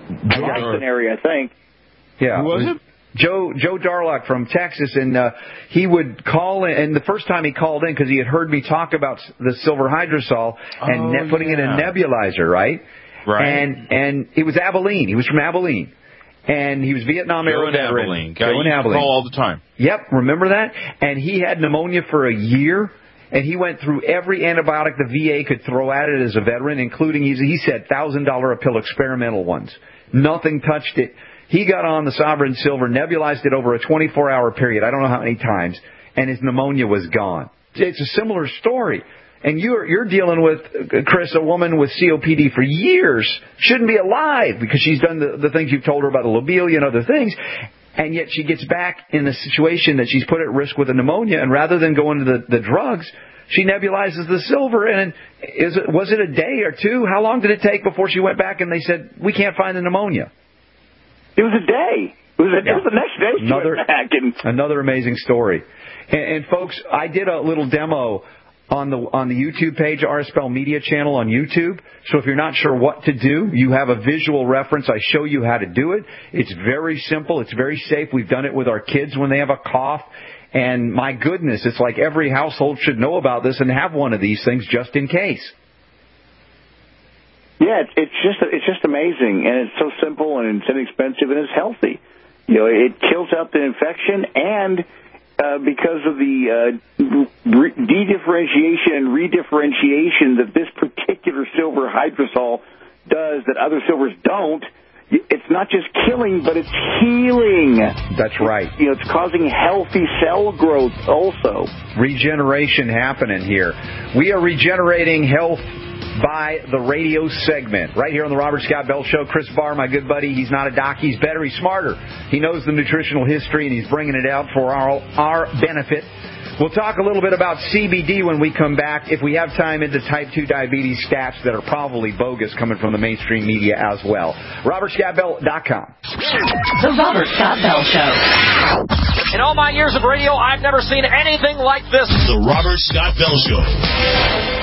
Jackson area, I think. Yeah. Who was it? Joe Darlock from Texas, and he would call in, and the first time he called in, because he had heard me talk about the silver hydrosol and putting it in a nebulizer, right? Right. And it was Abilene. He was from Abilene. And he was Vietnam era veteran. Joe in Abilene. Call all the time. Yep, remember that? And he had pneumonia for a year, and he went through every antibiotic the VA could throw at it as a veteran, including, he said, $1,000 a pill experimental ones. Nothing touched it. He got on the Sovereign Silver, nebulized it over a 24-hour period, I don't know how many times, and his pneumonia was gone. It's a similar story. And you're dealing with, Chris, a woman with COPD for years, shouldn't be alive because she's done the things you've told her about the lobelia and other things, and yet she gets back in the situation that she's put at risk with a pneumonia, and rather than going to the drugs, she nebulizes the silver, and was it a day or two? How long did it take before she went back and they said, we can't find the pneumonia? It was a day. It was the next day she went back. Another amazing story. And folks, I did a little demo on the YouTube page, RSPEL Media Channel on YouTube. So if you're not sure what to do, you have a visual reference. I show you how to do it. It's very simple. It's very safe. We've done it with our kids when they have a cough. And my goodness, it's like every household should know about this and have one of these things just in case. Yeah, it's just amazing, and it's so simple, and it's inexpensive, and it's healthy. You know, it kills out the infection, and because of the de-differentiation and redifferentiation that this particular silver hydrosol does that other silvers don't, it's not just killing, but it's healing. That's right. You know, it's causing healthy cell growth also. Regeneration happening here. We are regenerating health by the radio segment. Right here on the Robert Scott Bell Show. Chris Barr, my good buddy, he's not a doc, he's better, he's smarter. He knows the nutritional history, and he's bringing it out for our benefit. We'll talk a little bit about CBD when we come back, if we have time, into type 2 diabetes stats that are probably bogus coming from the mainstream media as well. RobertScottBell.com. The Robert Scott Bell Show. In all my years of radio, I've never seen anything like this. The Robert Scott Bell Show.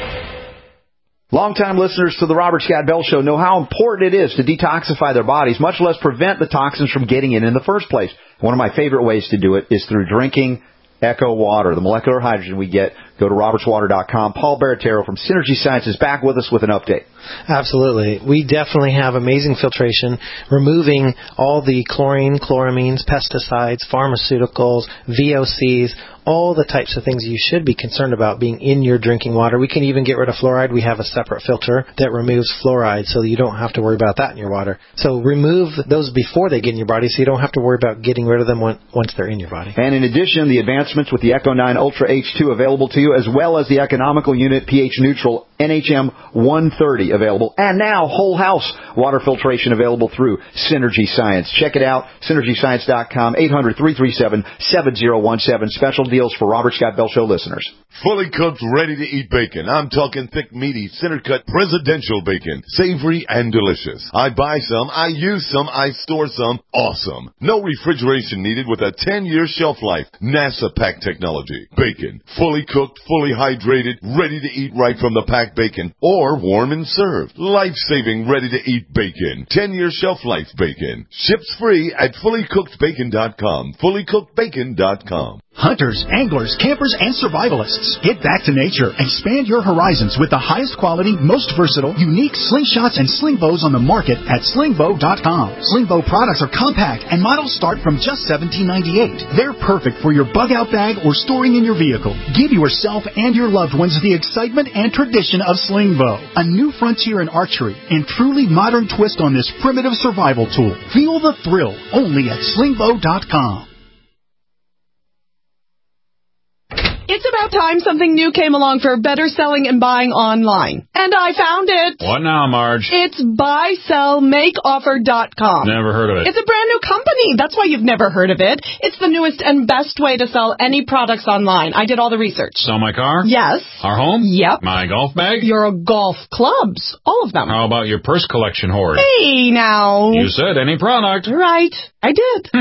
Longtime listeners to the Robert Scott Bell Show know how important it is to detoxify their bodies, much less prevent the toxins from getting in the first place. One of my favorite ways to do it is through drinking Echo Water, the molecular hydrogen we get. Go to robertswater.com. Paul Baratero from Synergy Science is back with us with an update. Absolutely. We definitely have amazing filtration, removing all the chlorine, chloramines, pesticides, pharmaceuticals, VOCs, all the types of things you should be concerned about being in your drinking water. We can even get rid of fluoride. We have a separate filter that removes fluoride, so you don't have to worry about that in your water. So remove those before they get in your body, so you don't have to worry about getting rid of them once they're in your body. And in addition, the advancements with the Echo 9 Ultra H2 available to you, as well as the economical unit pH neutral NHM 130 available, and now whole house water filtration available through Synergy Science. Check it out, synergyscience.com, 800-337-7017. Special deals for Robert Scott Bell Show listeners. Fully cooked, ready-to-eat bacon. I'm talking thick, meaty, center-cut, presidential bacon. Savory and delicious. I buy some, I use some, I store some. Awesome. No refrigeration needed with a 10-year shelf life. NASA pack technology. Bacon. Fully cooked, fully hydrated, ready to eat right from the packed bacon. Or warm and served. Life-saving, ready-to-eat bacon. 10-year shelf life bacon. Ships free at fullycookedbacon.com. Fullycookedbacon.com. Hunters, anglers, campers, and survivalists. Get back to nature. Expand your horizons with the highest quality, most versatile, unique slingshots and sling bows on the market at slingbow.com. Sling bow products are compact and models start from just $17.98. They're perfect for your bug out bag or storing in your vehicle. Give yourself and your loved ones the excitement and tradition of sling bow. A new frontier in archery and truly modern twist on this primitive survival tool. Feel the thrill only at slingbow.com. It's about time something new came along for better selling and buying online. And I found it. What now, Marge? It's buysellmakeoffer.com. Never heard of it. It's a brand new company. That's why you've never heard of it. It's the newest and best way to sell any products online. I did all the research. Sell my car? Yes. Our home? Yep. My golf bag? Your golf clubs. All of them. How about your purse collection hoard? Hey, now. You said any product. Right. I did.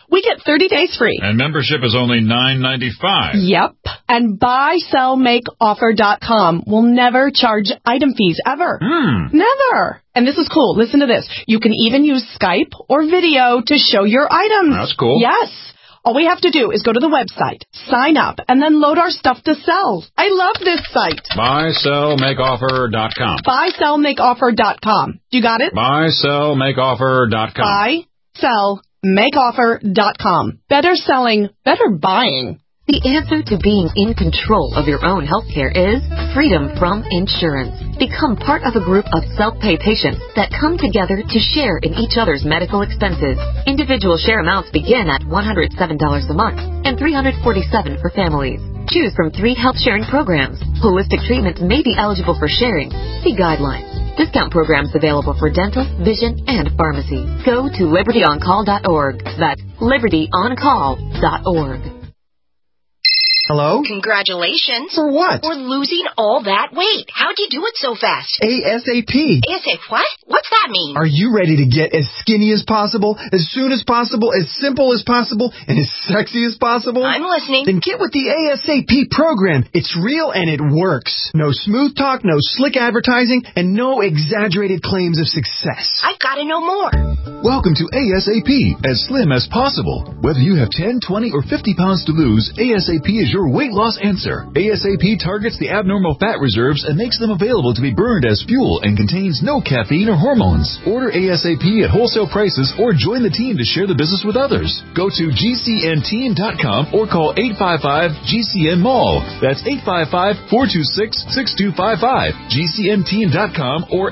We get 30 days free. And membership is only $9.95. Yep. And buysellmakeoffer.com will never charge item fees, ever. Never. And this is cool. Listen to this. You can even use Skype or video to show your items. That's cool. Yes. All we have to do is go to the website, sign up, and then load our stuff to sell. I love this site. Buysellmakeoffer.com. Buysellmakeoffer.com. You got it? Buysellmakeoffer.com. Buysellmakeoffer.com. Better selling, better buying. The answer to being in control of your own healthcare is freedom from insurance. Become part of a group of self-pay patients that come together to share in each other's medical expenses. Individual share amounts begin at $107 a month and $347 for families. Choose from 3 health-sharing programs. Holistic treatment may be eligible for sharing. See guidelines. Discount programs available for dental, vision, and pharmacy. Go to libertyoncall.org. That's libertyoncall.org. Hello? Congratulations. For what? For losing all that weight. How'd you do it so fast? ASAP. ASAP what? What's that mean? Are you ready to get as skinny as possible, as soon as possible, as simple as possible, and as sexy as possible? I'm listening. Then get with the ASAP program. It's real and it works. No smooth talk, no slick advertising, and no exaggerated claims of success. I've got to know more. Welcome to ASAP, as slim as possible. Whether you have 10, 20, or 50 pounds to lose, ASAP is your weight loss answer. ASAP targets the abnormal fat reserves and makes them available to be burned as fuel and contains no caffeine or hormones. Order ASAP at wholesale prices or join the team to share the business with others. Go to GCNteam.com or call 855-GCN-MALL. That's 855-426-6255. GCNteam.com or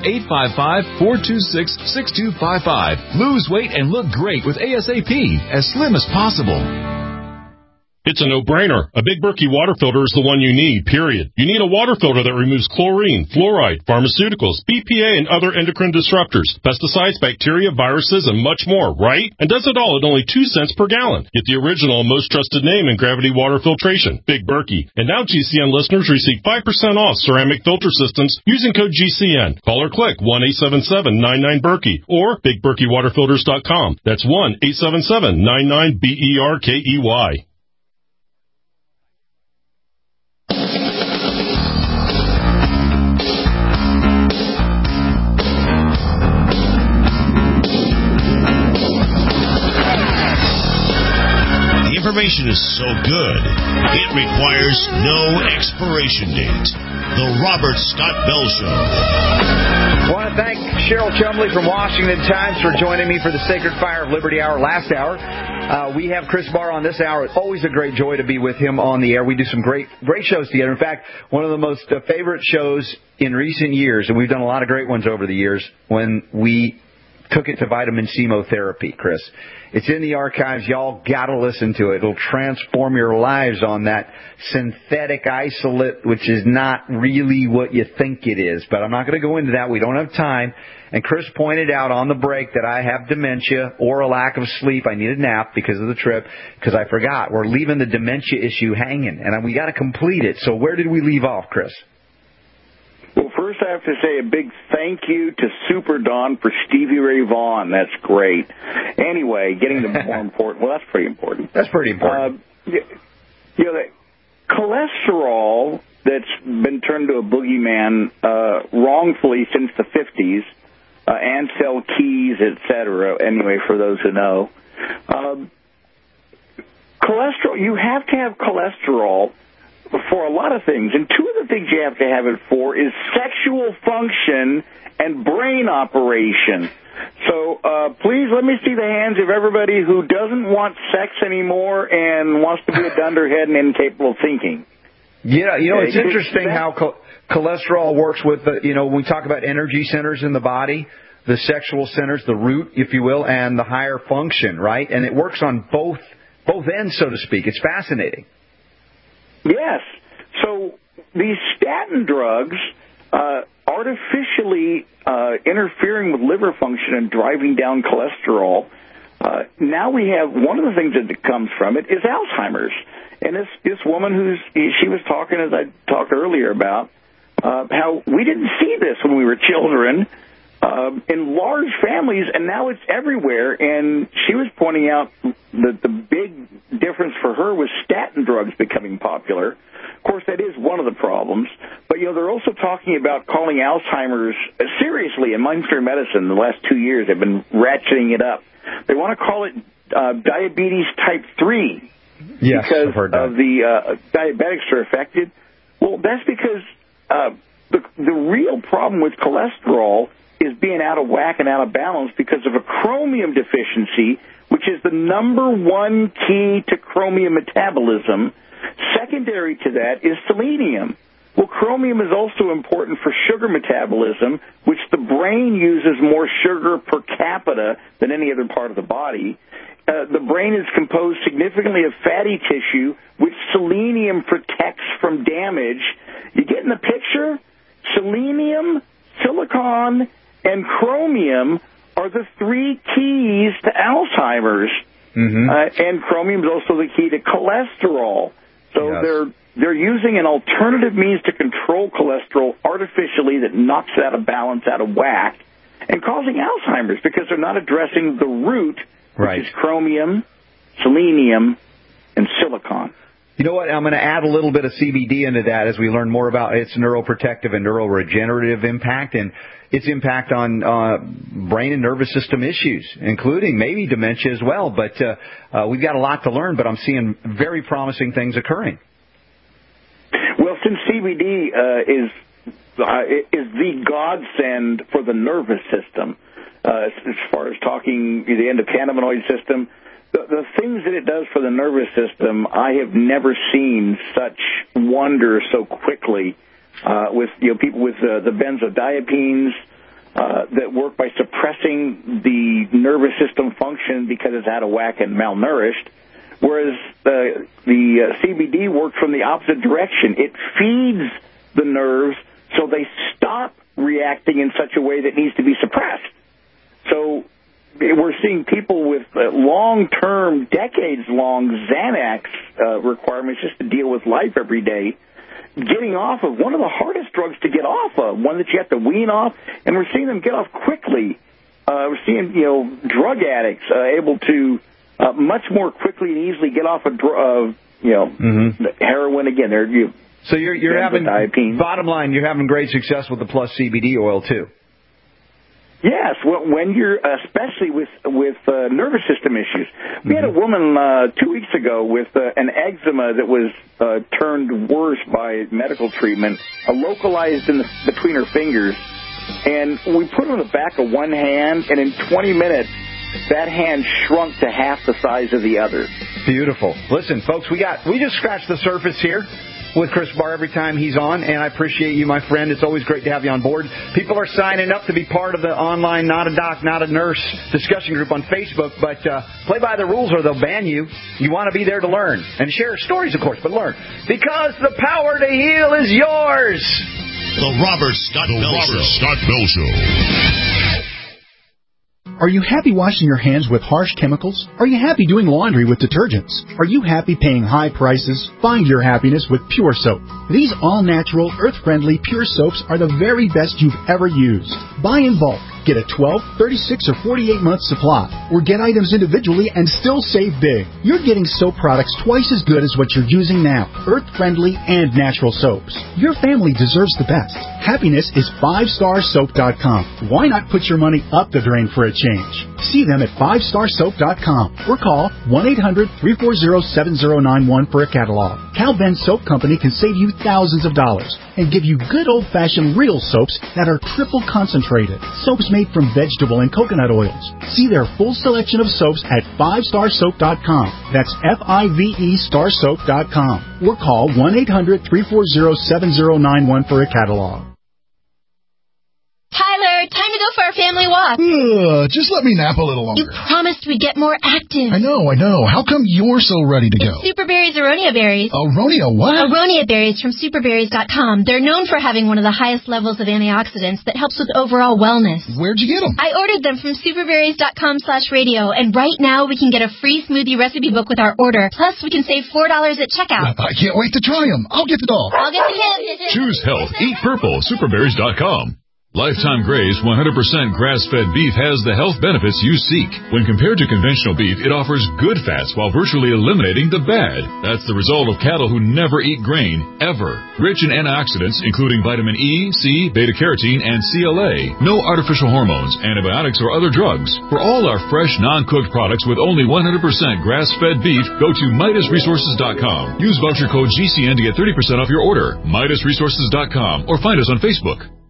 855-426-6255. Lose weight and look great with ASAP, as slim as possible. It's a no-brainer. A Big Berkey water filter is the one you need, period. You need a water filter that removes chlorine, fluoride, pharmaceuticals, BPA, and other endocrine disruptors, pesticides, bacteria, viruses, and much more, right? And does it all at only 2 cents per gallon. Get the original, most trusted name in gravity water filtration, Big Berkey. And now GCN listeners receive 5% off ceramic filter systems using code GCN. Call or click 1-877-99-BERKEY or BigBerkeyWaterFilters.com. That's 1-877-99-BERKEY. Information is so good, it requires no expiration date. The Robert Scott Bell Show. I want to thank Cheryl Chumley from Washington Times for joining me for the Sacred Fire of Liberty Hour last hour. We have Chris Barr on this hour. It's always a great joy to be with him on the air. We do some great shows together. In fact, one of the most favorite shows in recent years, and we've done a lot of great ones over the years, when we took it to vitamin chemotherapy, Chris. It's in the archives. Y'all got to listen to it. It'll transform your lives on that synthetic isolate, which is not really what you think it is. But I'm not going to go into that. We don't have time. And Chris pointed out on the break that I have dementia or a lack of sleep. I need a nap because of the trip, because I forgot. We're leaving the dementia issue hanging, and we got to complete it. So where did we leave off, Chris? Well, first I have to say a big thank you to Super Don for Stevie Ray Vaughan. That's great. Anyway, getting to more important. Well, that's pretty important. That's pretty important. The cholesterol that's been turned to a boogeyman wrongfully since the 50s, Ansel Keys, etc. Anyway, for those who know. Cholesterol, you have to have cholesterol for a lot of things, and two of the things you have to have it for is sexual function and brain operation. So please let me see the hands of everybody who doesn't want sex anymore and wants to be a dunderhead and incapable of thinking. Yeah, it's interesting how cholesterol works with when we talk about energy centers in the body, the sexual centers, the root, if you will, and the higher function, right? And it works on both ends, so to speak. It's fascinating. Yes. So these statin drugs artificially interfering with liver function and driving down cholesterol. Now we have one of the things that comes from it is Alzheimer's. And this woman she was talking, as I talked earlier about, how we didn't see this when we were children. in large families, and now it's everywhere. And she was pointing out that the big difference for her was statin drugs becoming popular. Of course, that is one of the problems. But, they're also talking about calling Alzheimer's seriously in mainstream medicine. The last 2 years, they've been ratcheting it up. They want to call it diabetes type 3 because of the diabetics are affected. Well, that's because the real problem with cholesterol is being out of whack and out of balance because of a chromium deficiency, which is the number one key to chromium metabolism. Secondary to that is selenium. Well, chromium is also important for sugar metabolism, which the brain uses more sugar per capita than any other part of the body. The brain is composed significantly of fatty tissue, which selenium protects from damage. You get in the picture? Selenium, silicon, and chromium are the three keys to Alzheimer's. And chromium is also the key to cholesterol. So they're using an alternative means to control cholesterol artificially that knocks it out of balance, out of whack, and causing Alzheimer's because they're not addressing the root, which is chromium, selenium, and silicon. You know what? I'm going to add a little bit of CBD into that as we learn more about its neuroprotective and neuroregenerative impact and its impact on brain and nervous system issues, including maybe dementia as well. But we've got a lot to learn, but I'm seeing very promising things occurring. Well, since CBD is the godsend for the nervous system, as far as talking the endocannabinoid system, the things that it does for the nervous system, I have never seen such wonder so quickly. With people with the benzodiazepines that work by suppressing the nervous system function because it's out of whack and malnourished, whereas the CBD works from the opposite direction. It feeds the nerves so they stop reacting in such a way that needs to be suppressed. So we're seeing people with long-term, decades-long Xanax requirements just to deal with life every day, getting off of one of the hardest drugs to get off of, one that you have to wean off, and we're seeing them get off quickly. We're seeing, drug addicts able to much more quickly and easily get off of heroin again. So you're having, bottom line, you're having great success with the Plus CBD oil too. Yes, when you're, especially with nervous system issues. We had a woman 2 weeks ago with an eczema that was turned worse by medical treatment, localized between her fingers, and we put it on the back of one hand, and in 20 minutes, that hand shrunk to half the size of the other. Beautiful. Listen, folks, we just scratched the surface here with Chris Barr every time he's on, and I appreciate you, my friend. It's always great to have you on board. People are signing up to be part of the online Not a Doc, Not a Nurse discussion group on Facebook, but play by the rules or they'll ban you. You want to be there to learn and share stories, of course, but learn. Because the power to heal is yours. The Robert Scott Bell Show. Are you happy washing your hands with harsh chemicals? Are you happy doing laundry with detergents? Are you happy paying high prices? Find your happiness with Pure Soap. These all-natural, earth-friendly Pure Soaps are the very best you've ever used. Buy in bulk. Get a 12, 36, or 48-month supply. Or get items individually and still save big. You're getting soap products twice as good as what you're using now. Earth-friendly and natural soaps. Your family deserves the best. Happiness is 5starsoap.com. Why not put your money up the drain for a change? See them at 5starsoap.com or call 1-800-340-7091 for a catalog. Cal Ben Soap Company can save you thousands of dollars and give you good old-fashioned real soaps that are triple concentrated. Soaps made from vegetable and coconut oils. See their full selection of soaps at 5starsoap.com. That's FIVE starsoap.com. Or call 1-800-340-7091 for a catalog. Tyler, time to go for our family walk. Just let me nap a little longer. You promised we'd get more active. I know. How come you're so ready to go? It's Superberry's Aronia berries. Aronia what? Aronia berries from superberries.com. They're known for having one of the highest levels of antioxidants that helps with overall wellness. Where'd you get them? I ordered them from superberries.com/radio, and right now we can get a free smoothie recipe book with our order. Plus, we can save $4 at checkout. I can't wait to try them. I'll get the dog. I'll get the kids. Choose health. Eat purple. Superberries.com. Lifetime Graze 100% grass-fed beef has the health benefits you seek. When compared to conventional beef, it offers good fats while virtually eliminating the bad. That's the result of cattle who never eat grain, ever. Rich in antioxidants, including vitamin E, C, beta-carotene, and CLA. No artificial hormones, antibiotics, or other drugs. For all our fresh, non-cooked products with only 100% grass-fed beef, go to MidasResources.com. Use voucher code GCN to get 30% off your order. MidasResources.com or find us on Facebook.